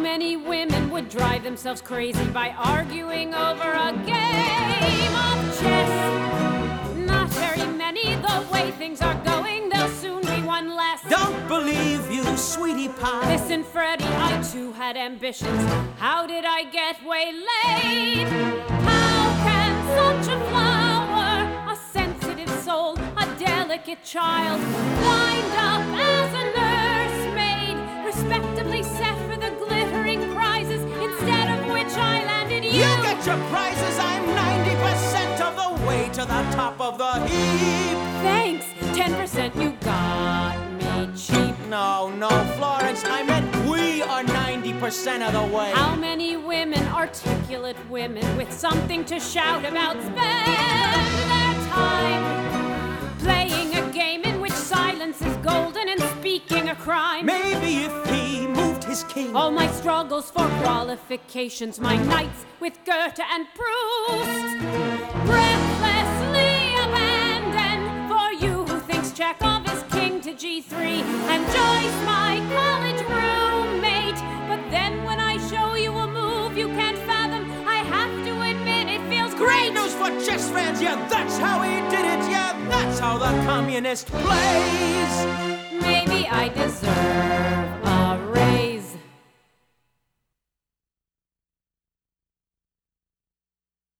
many women would drive themselves crazy by arguing over a game of chess? Not very many. The way things are going, there'll soon be one less. Don't believe you, sweetie pie. Listen, Freddie, I too had ambitions. How did I get waylaid? How can such a flower, a sensitive soul, a delicate child, wind up as a nursemaid, respectably set for the glittering prizes, instead of which I landed you? You get your prizes, I'm 90% of the way to the top of the heap. Thanks, 10% you got me cheap. No, Florence, I meant we are 90% of the way. How many women, articulate women, with something to shout about, spend their time playing a game in which silence is golden and speaking a crime? Maybe if he moved his king. All my struggles for qualifications, my nights with Goethe and Proust, breathlessly abandoned for you who thinks Chekhov is king to G3 and Joyce my college roommate. But then when I show you a move you can't fathom, I have to admit it feels Great news for chess fans, yeah, that's how he did it, yeah, that's how the communist plays. Maybe I deserve